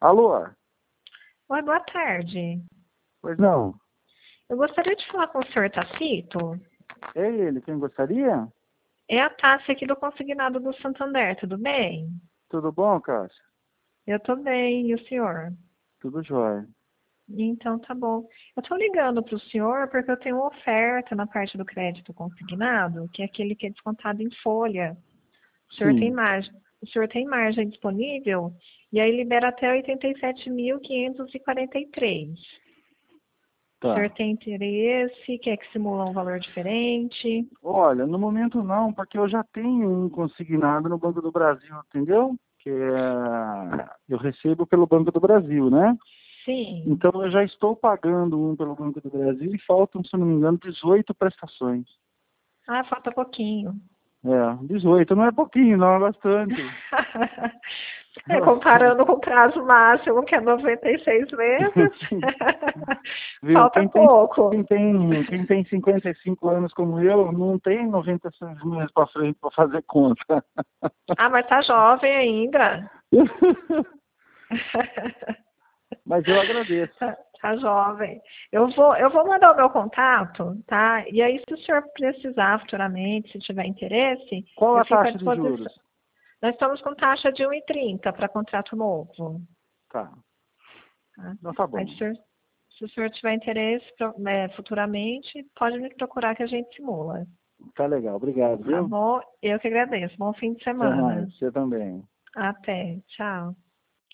Alô? Oi, boa tarde. Pois não. Eu gostaria de falar com o senhor Tacito. É ele, quem gostaria? É a Tássia aqui do Consignado do Santander, tudo bem? Tudo bom, Cássia? Eu tô bem, e o senhor? Tudo jóia. Então tá bom. Eu tô ligando para o senhor porque eu tenho uma oferta na parte do crédito consignado, que é aquele que é descontado em folha. Sim, O senhor tem margem disponível e aí libera até 87.543. O senhor tá. tem interesse? Quer que simula um valor diferente? Olha, no momento não, porque eu já tenho um consignado no Banco do Brasil, entendeu? Eu recebo pelo Banco do Brasil, né? Sim. Então eu já estou pagando um pelo Banco do Brasil e faltam, se eu não me engano, 18 prestações. Ah, falta pouquinho. É, 18 não é pouquinho, não, é bastante. É É, bastante. comparando com o prazo máximo, que é 96 meses, Viu? falta pouco. Quem tem 55 anos como eu, não tem 96 meses para frente para fazer conta. Ah, mas tá jovem ainda. Mas eu agradeço. Tá jovem. Eu vou mandar o meu contato, tá? E aí, se o senhor precisar futuramente, se tiver interesse, Qual eu a fico à taxa de disposição. juros? Nós estamos com taxa de 1,30 para contrato novo. Tá. Tá? Não, tá Aí, bom. se o senhor tiver interesse futuramente, pode me procurar que a gente simula. Tá legal. Obrigado, Tá viu? bom? Eu que agradeço. Bom fim de Até mais. semana. Você também. Até. Tchau.